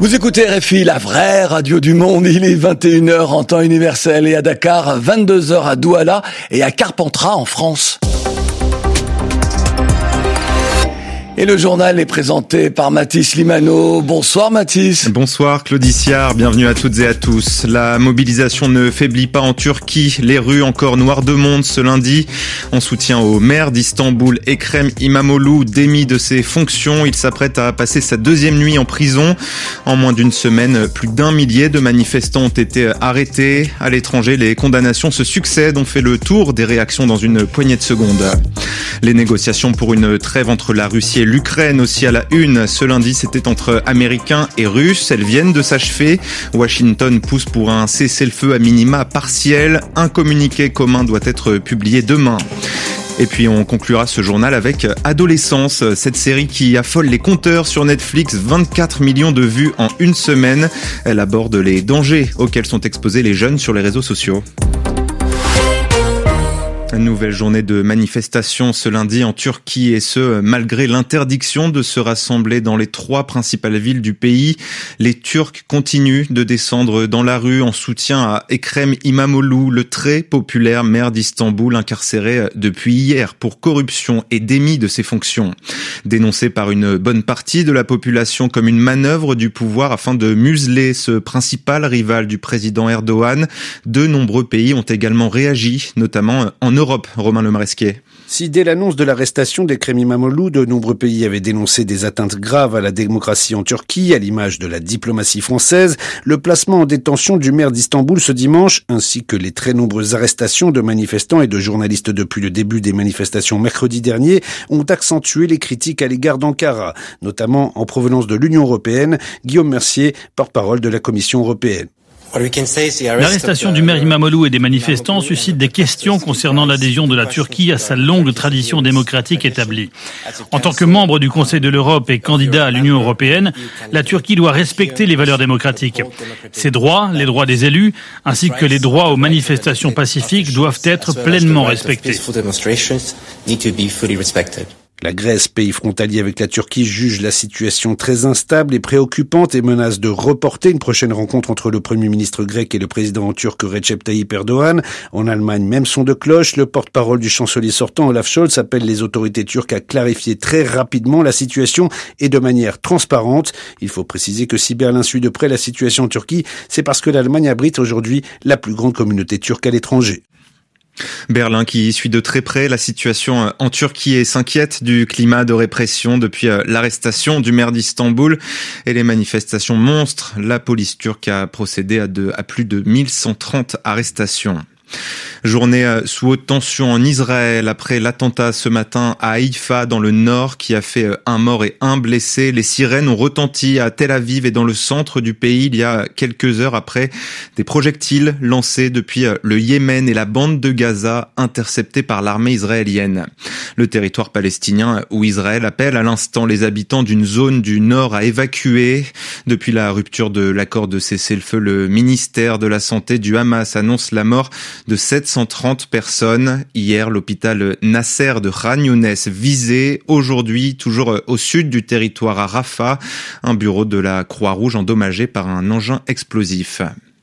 Vous écoutez RFI, la vraie radio du monde. Il est 21h en temps universel et à Dakar, 22h à Douala et à Carpentras en France. Et le journal est présenté par Mathis Limano. Bonsoir Mathis. Bonsoir Claudie Siard, bienvenue à toutes et à tous. La mobilisation ne faiblit pas en Turquie. Les rues encore noires de monde ce lundi. En soutien au maire d'Istanbul, Ekrem İmamoğlu, démis de ses fonctions. Il s'apprête à passer sa deuxième nuit en prison. En moins d'une semaine, plus d'1 millier de manifestants ont été arrêtés. À l'étranger, les condamnations se succèdent. On fait le tour des réactions dans une poignée de secondes. Les négociations pour une trêve entre la Russie et l'Ukraine aussi à la une. Ce lundi, c'était entre Américains et Russes. Elles viennent de s'achever. Washington pousse pour un cessez-le-feu à minima partiel. Un communiqué commun doit être publié demain. Et puis on conclura ce journal avec Adolescence, cette série qui affole les compteurs sur Netflix, 24 millions de vues en une semaine. Elle aborde les dangers auxquels sont exposés les jeunes sur les réseaux sociaux. Une nouvelle journée de manifestation ce lundi en Turquie et ce, malgré l'interdiction de se rassembler dans les 3 principales villes du pays. Les Turcs continuent de descendre dans la rue en soutien à Ekrem İmamoğlu, le très populaire maire d'Istanbul incarcéré depuis hier pour corruption et démis de ses fonctions. Dénoncé par une bonne partie de la population comme une manœuvre du pouvoir afin de museler ce principal rival du président Erdogan, de nombreux pays ont également réagi, notamment en Europe, Romain Lemaresquier. Si dès l'annonce de l'arrestation d'Ekrem İmamoğlu, de nombreux pays avaient dénoncé des atteintes graves à la démocratie en Turquie, à l'image de la diplomatie française, le placement en détention du maire d'Istanbul ce dimanche, ainsi que les très nombreuses arrestations de manifestants et de journalistes depuis le début des manifestations mercredi dernier, ont accentué les critiques à l'égard d'Ankara, notamment en provenance de l'Union européenne. Guillaume Mercier, porte-parole de la Commission européenne. L'arrestation du maire İmamoğlu et des manifestants suscite des questions concernant l'adhésion de la Turquie à sa longue tradition démocratique établie. En tant que membre du Conseil de l'Europe et candidat à l'Union européenne, la Turquie doit respecter les valeurs démocratiques. Ses droits, les droits des élus, ainsi que les droits aux manifestations pacifiques doivent être pleinement respectés. La Grèce, pays frontalier avec la Turquie, juge la situation très instable et préoccupante et menace de reporter une prochaine rencontre entre le Premier ministre grec et le président turc Recep Tayyip Erdogan. En Allemagne, même son de cloche. Le porte-parole du chancelier sortant, Olaf Scholz, appelle les autorités turques à clarifier très rapidement la situation et de manière transparente. Il faut préciser que si Berlin suit de près la situation en Turquie, c'est parce que l'Allemagne abrite aujourd'hui la plus grande communauté turque à l'étranger. Berlin qui suit de très près la situation en Turquie et s'inquiète du climat de répression depuis l'arrestation du maire d'Istanbul et les manifestations monstres. La police turque a procédé à plus de 1130 arrestations. Journée sous haute tension en Israël après l'attentat ce matin à Haïfa dans le nord qui a fait 1 mort et 1 blessé. Les sirènes ont retenti à Tel Aviv et dans le centre du pays il y a quelques heures après des projectiles lancés depuis le Yémen et la bande de Gaza interceptés par l'armée israélienne. Le territoire palestinien où Israël appelle à l'instant les habitants d'une zone du nord à évacuer. Depuis la rupture de l'accord de cessez-le-feu, le ministère de la Santé du Hamas annonce la mort de 730 personnes. Hier, l'hôpital Nasser de Khan Younes visé. Aujourd'hui, toujours au sud du territoire à Rafah, un bureau de la Croix-Rouge endommagé par un engin explosif.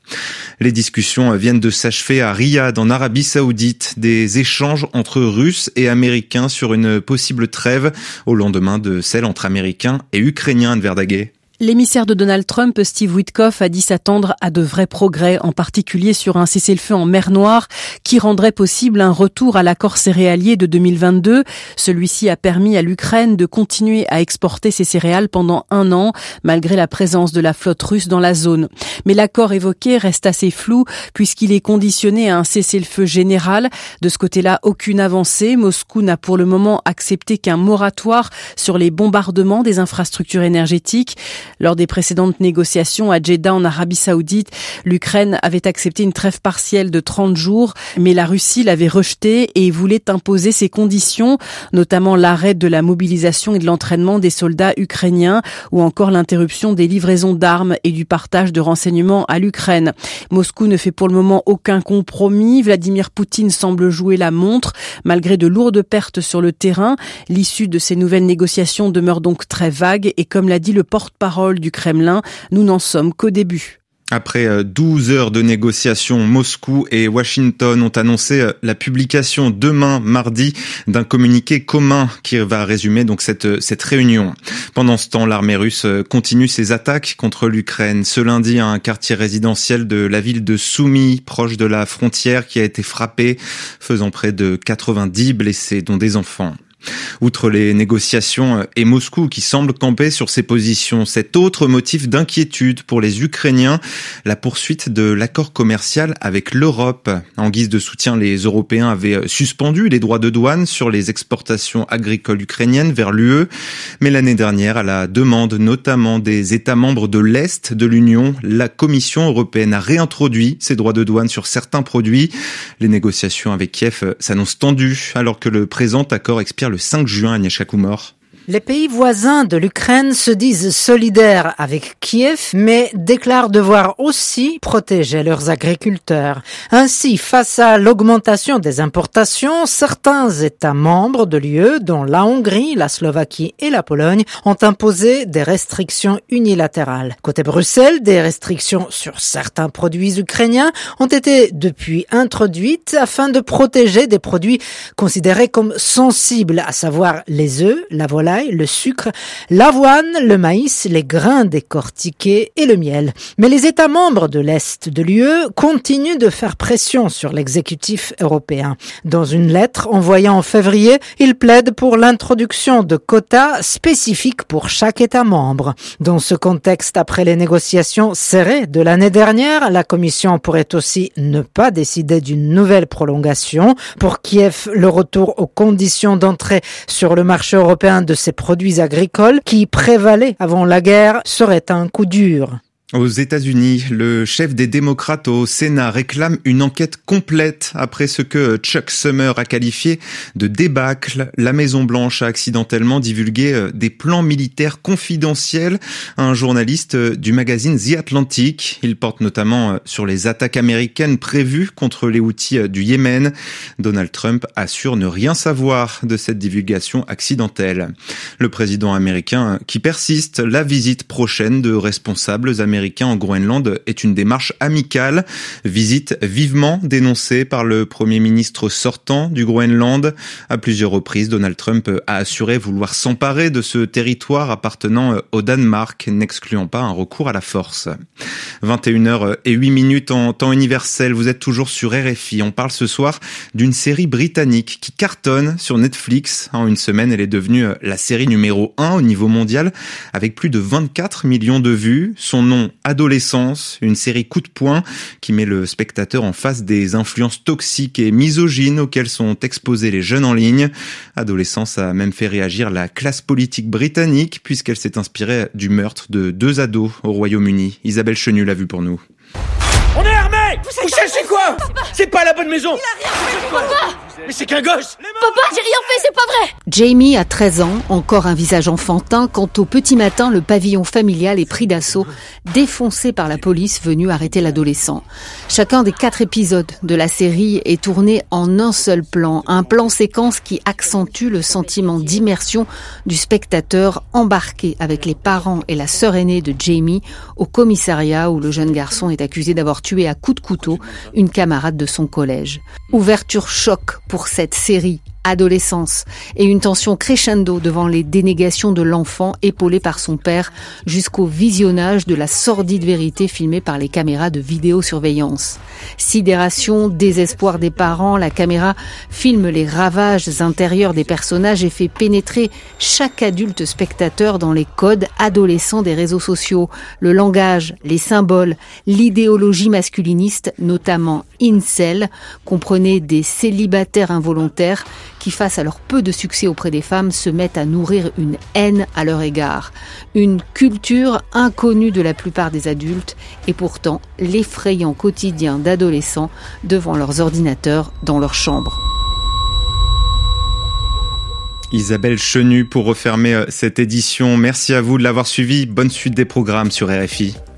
Les discussions viennent de s'achever à Riyad, en Arabie Saoudite. Des échanges entre Russes et Américains sur une possible trêve au lendemain de celle entre Américains et Ukrainiens, Anne Verdaguet. L'émissaire de Donald Trump, Steve Witkoff, a dit s'attendre à de vrais progrès, en particulier sur un cessez-le-feu en mer Noire qui rendrait possible un retour à l'accord céréalier de 2022. Celui-ci a permis à l'Ukraine de continuer à exporter ses céréales pendant 1 an, malgré la présence de la flotte russe dans la zone. Mais l'accord évoqué reste assez flou puisqu'il est conditionné à un cessez-le-feu général. De ce côté-là, aucune avancée. Moscou n'a pour le moment accepté qu'un moratoire sur les bombardements des infrastructures énergétiques. Lors des précédentes négociations à Jeddah en Arabie Saoudite, l'Ukraine avait accepté une trêve partielle de 30 jours, mais la Russie l'avait rejetée et voulait imposer ses conditions, notamment l'arrêt de la mobilisation et de l'entraînement des soldats ukrainiens ou encore l'interruption des livraisons d'armes et du partage de renseignements à l'Ukraine. Moscou ne fait pour le moment aucun compromis. Vladimir Poutine semble jouer la montre, malgré de lourdes pertes sur le terrain. L'issue de ces nouvelles négociations demeure donc très vague et comme l'a dit le porte-parole porte-parole du Kremlin. Nous n'en sommes qu'au début. Après 12 heures de négociations, Moscou et Washington ont annoncé la publication demain, mardi, d'un communiqué commun qui va résumer donc cette réunion. Pendant ce temps, l'armée russe continue ses attaques contre l'Ukraine. Ce lundi, un quartier résidentiel de la ville de Soumy, proche de la frontière, qui a été frappé, faisant près de 90 blessés, dont des enfants. Outre les négociations et Moscou qui semble camper sur ses positions, cet autre motif d'inquiétude pour les Ukrainiens, la poursuite de l'accord commercial avec l'Europe. En guise de soutien, les Européens avaient suspendu les droits de douane sur les exportations agricoles ukrainiennes vers l'UE. Mais l'année dernière, à la demande notamment des États membres de l'Est de l'Union, la Commission européenne a réintroduit ces droits de douane sur certains produits. Les négociations avec Kiev s'annoncent tendues alors que le présent accord expire le 5 juin, Agnieszka Kumor. Les pays voisins de l'Ukraine se disent solidaires avec Kiev, mais déclarent devoir aussi protéger leurs agriculteurs. Ainsi, face à l'augmentation des importations, certains États membres de l'UE, dont la Hongrie, la Slovaquie et la Pologne, ont imposé des restrictions unilatérales. Côté Bruxelles, des restrictions sur certains produits ukrainiens ont été depuis introduites afin de protéger des produits considérés comme sensibles, à savoir les œufs, la volaille, le sucre, l'avoine, le maïs, les grains décortiqués et le miel. Mais les États membres de l'Est de l'UE continuent de faire pression sur l'exécutif européen. Dans une lettre envoyée en février, ils plaident pour l'introduction de quotas spécifiques pour chaque État membre. Dans ce contexte, après les négociations serrées de l'année dernière, la Commission pourrait aussi ne pas décider d'une nouvelle prolongation. Pour Kiev, le retour aux conditions d'entrée sur le marché européen de ces produits agricoles qui prévalaient avant la guerre serait un coup dur. Aux États-Unis, le chef des démocrates au Sénat réclame une enquête complète après ce que Chuck Schumer a qualifié de débâcle. La Maison-Blanche a accidentellement divulgué des plans militaires confidentiels à un journaliste du magazine The Atlantic. Il porte notamment sur les attaques américaines prévues contre les Houthis du Yémen. Donald Trump assure ne rien savoir de cette divulgation accidentelle. Le président américain qui persiste, la visite prochaine de responsables américains en Groenland est une démarche amicale, visite vivement dénoncée par le Premier ministre sortant du Groenland. À plusieurs reprises, Donald Trump a assuré vouloir s'emparer de ce territoire appartenant au Danemark, n'excluant pas un recours à la force. 21h08 en temps universel, vous êtes toujours sur RFI. On parle ce soir d'une série britannique qui cartonne sur Netflix. En une semaine, elle est devenue la série numéro 1 au niveau mondial avec plus de 24 millions de vues. Son nom, Adolescence, une série coup de poing qui met le spectateur en face des influences toxiques et misogynes auxquelles sont exposés les jeunes en ligne. Adolescence a même fait réagir la classe politique britannique puisqu'elle s'est inspirée du meurtre de 2 ados au Royaume-Uni. Isabelle Chenu l'a vu pour nous. On est armés! Vous cherchez quoi? C'est pas la bonne maison! Il a rien fait, papa! Mais c'est qu'un gosse! Papa, j'ai rien fait, c'est pas vrai! Jamie a 13 ans, encore un visage enfantin, quand au petit matin, le pavillon familial est pris d'assaut, défoncé par la police venue arrêter l'adolescent. Chacun des 4 épisodes de la série est tourné en un seul plan, un plan séquence qui accentue le sentiment d'immersion du spectateur embarqué avec les parents et la sœur aînée de Jamie au commissariat où le jeune garçon est accusé d'avoir tué à coups de couteau une camarade de son collège. Ouverture choc pour cette série. Adolescence et une tension crescendo devant les dénégations de l'enfant épaulé par son père jusqu'au visionnage de la sordide vérité filmée par les caméras de vidéosurveillance. Sidération, désespoir des parents, la caméra filme les ravages intérieurs des personnages et fait pénétrer chaque adulte spectateur dans les codes adolescents des réseaux sociaux, le langage, les symboles, l'idéologie masculiniste, notamment incel, comprenez des célibataires involontaires qui, face à leur peu de succès auprès des femmes, se mettent à nourrir une haine à leur égard. Une culture inconnue de la plupart des adultes et pourtant l'effrayant quotidien d'adolescents devant leurs ordinateurs dans leur chambre. Isabelle Chenu pour refermer cette édition. Merci à vous de l'avoir suivi. Bonne suite des programmes sur RFI.